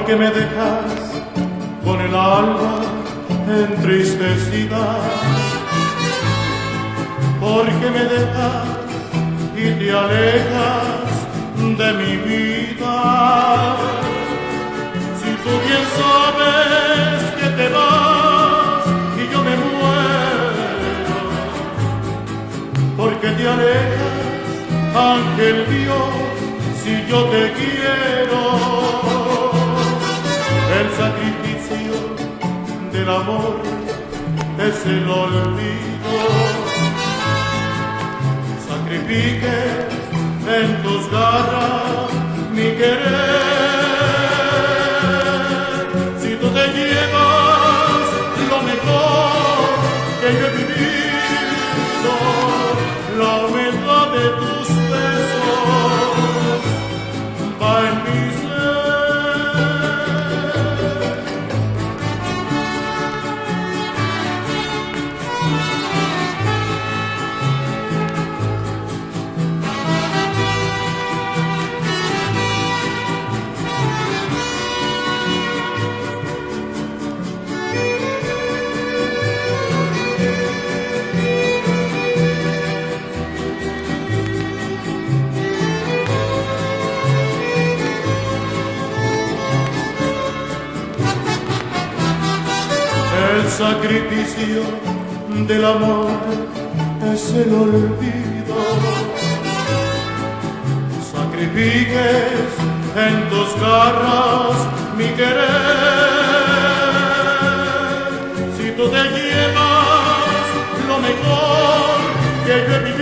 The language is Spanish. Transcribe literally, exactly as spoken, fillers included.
porque me dejas con el alma entristecida, porque me dejas y te alejas de mi vida. Si tú bien sabes que te vas y yo me muero, porque te alejas, ángel mío, si yo te quiero. El sacrificio del amor es el olvido. Sacrifique en tus garras mi querer. Si tú te llevas lo mejor que yo he vivido, la humedad de tus besos va en mi ser. El sacrificio del amor es el olvido. Sacrifiques en tus garras mi querer. Si tú te llevas lo mejor que yo he vivido,